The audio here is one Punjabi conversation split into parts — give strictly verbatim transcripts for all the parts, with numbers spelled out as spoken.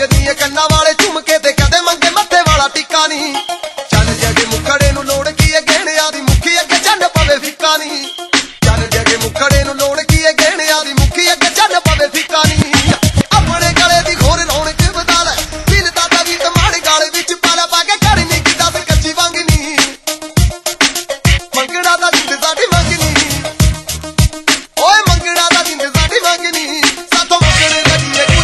ਮੰਗਦੀ ਏ ਕੰਨਾਂ ਵਾਲੇ ਝੁਮਕੇ ਤੇ ਕਦੇ ਮੰਗੇ ਮੱਥੇ ਵਾਲਾ ਟਿੱਕਾ ਨਹੀਂ। ਚੱਲ ਜਗੇ ਮੁਖੜੇ ਨੂੰ ਲੋੜ ਕੀ ਏ ਗਹਿਣਿਆਂ ਦੀ ਮੁੱਖੀ ਅੱਗੇ ਚੰਨ ਪਵੇ ਫਿੱਕਾ ਨਹੀਂ। ਚੱਲ ਜਗੇ ਮੁਖੜੇ ਨੂੰ ਲੋੜ ਕੀ ਏ ਗਹਿਣਿਆਂ ਦੀ ਮੁੱਖੀ ਅੱਗੇ ਚੰਨ ਪਵੇ ਫਿੱਕਾ ਨਹੀਂ। ਆਪਣੇ ਗਲੇ ਦੀ ਹੋਰ ਰੌਣਕ ਵਧਾ ਲੈ ਦਿਲ ਦਾ ਤਵੀ ਤਮਾੜੇ ਗਾਲੇ ਵਿੱਚ ਪਾਲਾ ਪਾ ਕੇ ਕਰ ਨਹੀਂ ਕਿ ਦੱਸ ਕੱਚੀ ਵਾਂਗਨੀ ਮੰਗੜਾ ਦਾ ਜਿੰਦ ਸਾਡੀ ਮੰਗਨੀ ਓਏ ਮੰਗੜਾ ਦਾ ਜਿੰਦ ਸਾਡੀ ਮੰਗਨੀ ਸਾਥੋਂ ਮੰਗਣੇ ਲੱਗੀਏ ਕੁਝ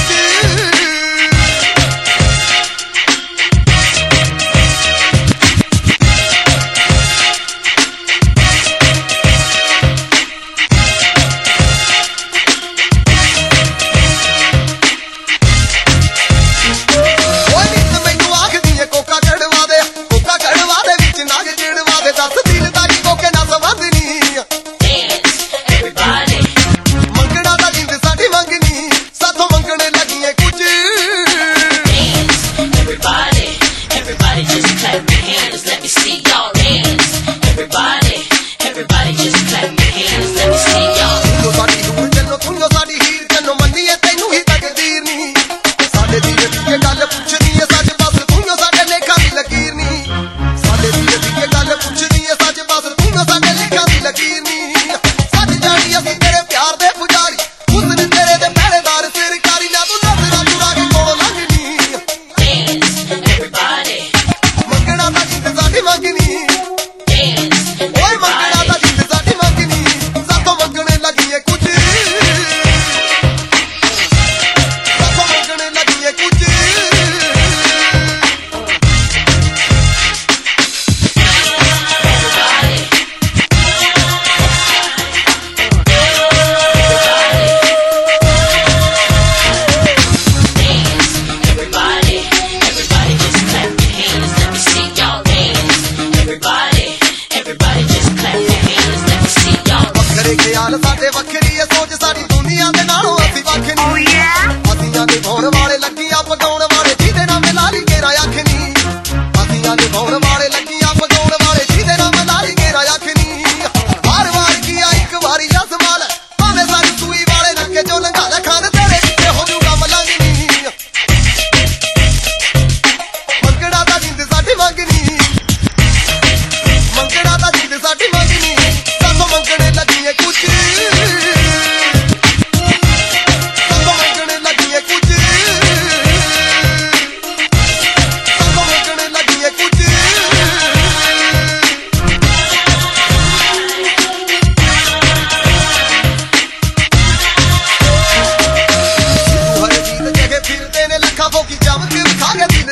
ਸਾਡੇ ਵੱਖਰੀ ਏ ਸੋਚ ਸਾਡੀ ਦੁਨੀਆ ਦੇ ਨਾਲੋਂ ਅਸੀਂ ਵੱਖ ਨਹੀਂ। ਅਸੀਆਂ ਦੇ ਗਾਉਣ ਵਾਲੇ ਲੱਗੀਆਂ ਪਗਾਉਣ ਵਾਲੇ ਜਿਹਦੇ ਨਾਲ ਮਿਲਾ ਲਈ ਘੇਰਾ ਅੱਖ ਨਹੀਂ। ਅਸੀਆਂ ਦੇ ਗਾਉਣ ਵਾਲੇ ਲੱਗੀਆਂ ਪਗਾਉਣ ਵਾਲੇ ਜਿਹਦੇ ਨਾਲ ਮਿਲਾ ਲਈ ਘੇਰਾ ਅੱਖ ਨਹੀਂ। ਹਰ ਵਾਰ ਕੀਆ ਇੱਕ ਵਾਰੀ ਜਾਂ ਸੰਭਾਲ ਭਾਵੇਂ ਸਾਨੂੰ ਸੂਈ ਵਾਲੇ ਨੱਕੇ ਚੋਂ ਲੰਘਾ ਲੈ ਖਾਨ ਤੇਰੇ ਪਿੱਛੇ ਹੋ ਜੂਗਾ ਮਲੰਗਣੀ ਮੰਗੜਾ ਦਾ ਜਿੰਦ ਸਾਡੀ ਮੰਗਨੀ ਮੰਗੜਾ ਦਾ ਜਿੰਦ ਸਾਡੀ ਮੰਗਨੀ ਸਾਨੂੰ ਮੰਗਣੇ ਲੱਗੀਏ ਕੁਝ फिरते ने लखा फोकी जम के खा के